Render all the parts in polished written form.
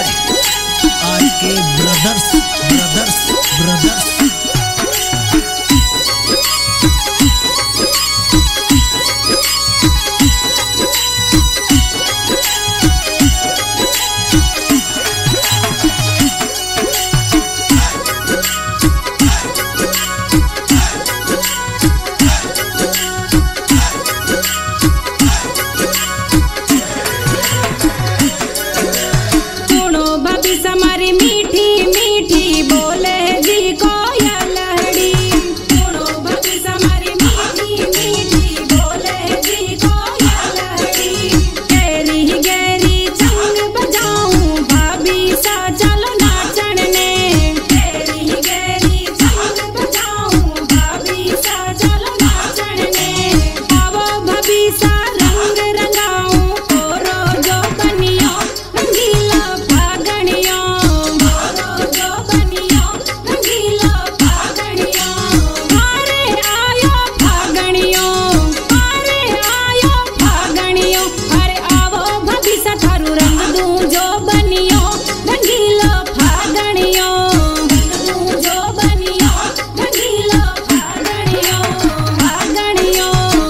By RK brothers brothers brothers. हमारी मीठी मीठी बोले जी कोयल लहड़ी, सुनो भभी हमारी मीठी मीठी बोले जी कोयल लहड़ी। गहरी गहरी चंग बजाऊं भाभी सा चलो नाचन ने, गहरी गहरी चंग बजाऊं भाभी सा चलो नाचन ने। आवो भाभी सा रंग रंगाऊं कोरो जो बनियो रंगीला फागणियो, जो बनियो रंगीला फागणियो। मारे आयो फागणियो, मारे आयो फागणियो। अरे आवो भाभी सा थारू रंग दूं जो बनियो रंगीला फागणियो, रंग दूं जो बनियो रंगीला फागणियो फागणियो।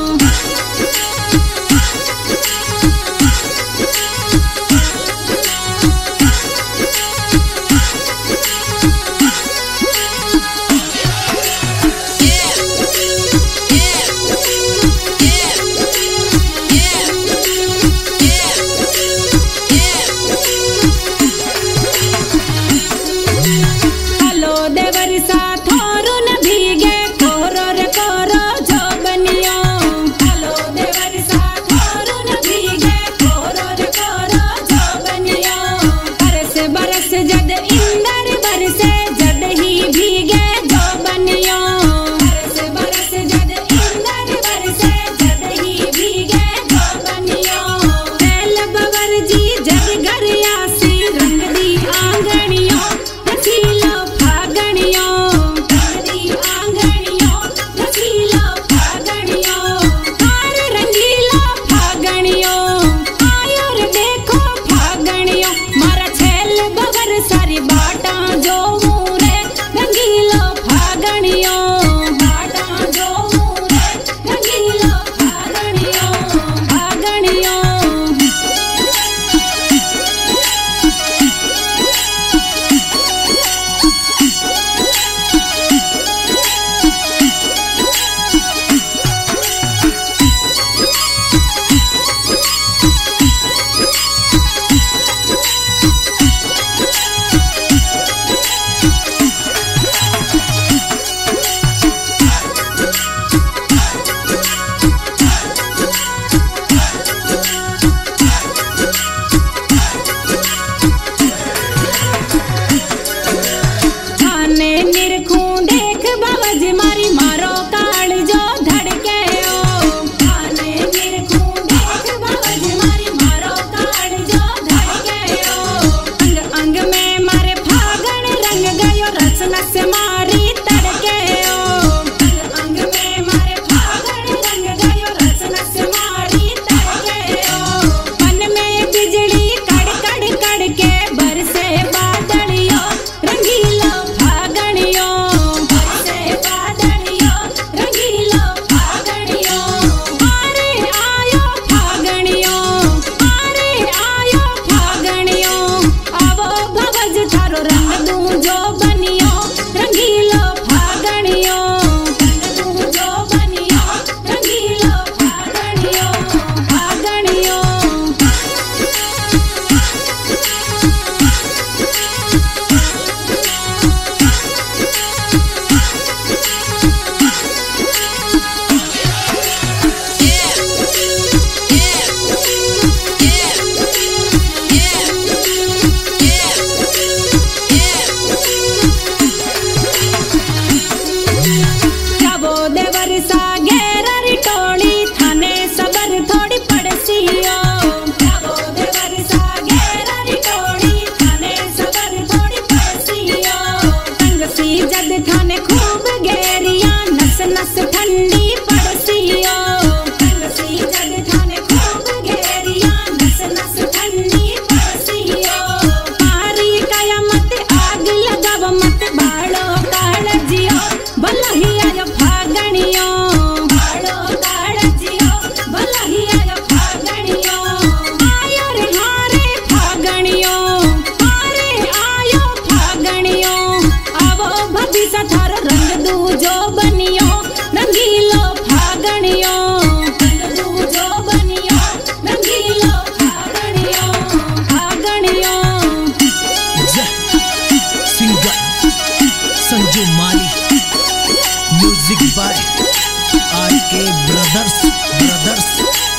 हलो देवर सा थोरू न भीगे कोरो रे कोरो जो बनियो, हलो देवर सा थोरू न भीगे कोरो रे कोरो जो बनियो। बरस बरस जद इंदर बरसे जद ही भीगे जो बनियो, बरस बरस जद इंदर बरसे जद ही भीगे जो बनियो। बैल बवर जी जद घर आसी रंग दी आंगणियो रसीला फागणियो, रंग दी आंगणियो रसीला फागणियो। कार रंगीला फागणियो आयो रे देखो फागणियो। मारा छेल बवर सारी बाटा जो मुरे रंगीला फागणियो, बाटा जो मुरे रंगीला फागणियो फागणियो। थाने निरखूं देख बाबज मारी मारो काल जो धड़के ओ, थाने निरखूं देख बाबज मारी मारो काल जो धड़के ओ। अंग अंग में मारे फागण रंग गयो रस नस मारी तड़के ओ, अंग अंग में मारे फागण रंग गयो रस नस मारी तड़के ओ। मन में बिजली कड़ कड़ कड़ के बरसे बादलियो रंगीला फागणियो, बरसे बादलियो रंगीला फागणियो। मारे आयो फागणियो, मारे आयो फागणियो। आवो भवज थारो रंग दूं जो बनियो रंगीला फागणियो, रंग दूं जो बनियो रंगीला फागणियो फागणियो। जाबो देवर सा घेररी टोली थाने सबर थोड़ी पड़सियो, जाबो देवर सा घेररी टोली थाने सबर थोड़ी पड़सियो। तंग सी जद थाने खूब घेरिया नस नस ठंडी पड़सियो, तंग सी जद थाने खूब घेरिया नस नस ठंडी पड़सियो। मार भलही आयो फागणियो कालो काळजियो भलही आयो फागणियो आयो रे हारे फागणियो हारे आयो फागणियो आवो भतीसा थारो रंग दूजो बनियो रंगीलो फागणियो रंग दूजो बनियो रंगीलो फागणियो फागणियो सिंगर संजू माली, म्यूजिक बाय आर के ब्रदर्स।